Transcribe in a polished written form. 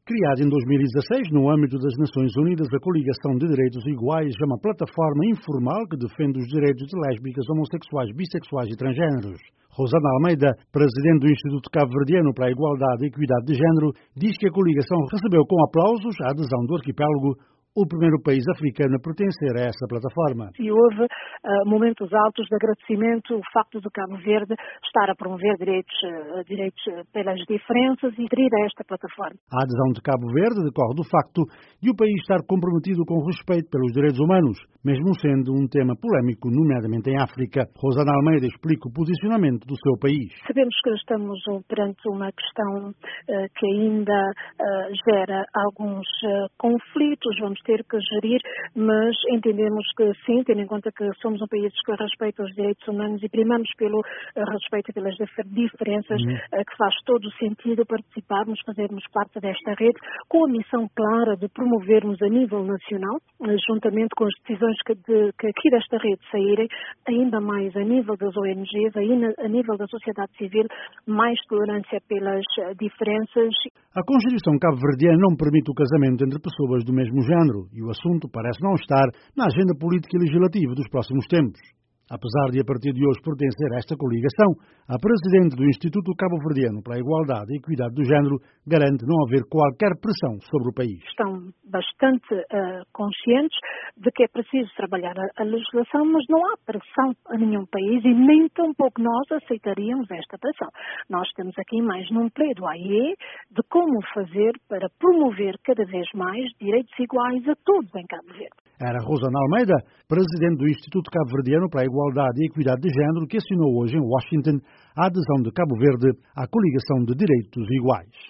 Criada em 2016 no âmbito das Nações Unidas, a Coligação de Direitos Iguais é uma plataforma informal que defende os direitos de lésbicas, homossexuais, bissexuais e transgêneros. Rosana Almeida, presidente do Instituto Cabo-Verdiano para a Igualdade e Equidade de Género, diz que a coligação recebeu com aplausos a adesão do arquipélago, o primeiro país africano a pertencer a essa plataforma. E houve momentos altos de agradecimento, o facto do Cabo Verde estar a promover direitos pelas diferenças e aderir a esta plataforma. A adesão de Cabo Verde decorre do facto de o país estar comprometido com o respeito pelos direitos humanos, mesmo sendo um tema polémico, nomeadamente em África. Rosana Almeida explica o posicionamento do seu país. Sabemos que estamos perante uma questão que ainda gera alguns conflitos, vamos ter que gerir, mas entendemos que sim, tendo em conta que somos um país que respeita os direitos humanos e primamos pelo respeito pelas diferenças, que faz todo o sentido participarmos, fazermos parte desta rede, com a missão clara de promovermos a nível nacional, juntamente com as decisões que aqui desta rede saírem, ainda mais a nível das ONGs, a nível da sociedade civil, mais tolerância pelas diferenças. A Constituição cabo-verdiana não permite o casamento entre pessoas do mesmo género e o assunto parece não estar na agenda política e legislativa dos próximos tempos. Apesar de, a partir de hoje, pertencer a esta coligação, a presidente do Instituto Cabo-Verdiano para a Igualdade e Equidade do Género garante não haver qualquer pressão sobre o país. Estão bastante conscientes de que é preciso trabalhar a legislação, mas não há pressão a nenhum país e nem tampouco nós aceitaríamos esta pressão. Nós estamos aqui mais num pledoyer de como fazer para promover cada vez mais direitos iguais a todos em Cabo Verde. Era Rosana Almeida, presidente do Instituto Cabo-Verdiano para a Igualdade e Equidade de Género, que assinou hoje em Washington a adesão de Cabo Verde à Coligação de Direitos Iguais.